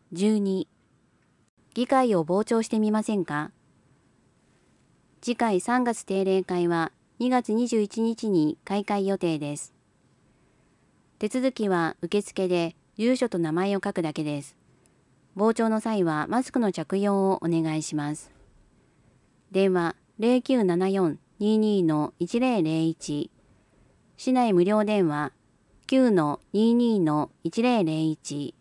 12、議会を傍聴してみませんか？次回3月定例会は2月21日に開会予定です。手続きは受付で住所と名前を書くだけです。傍聴の際はマスクの着用をお願いします。電話0974-22-1001、市内無料電話9-22-1001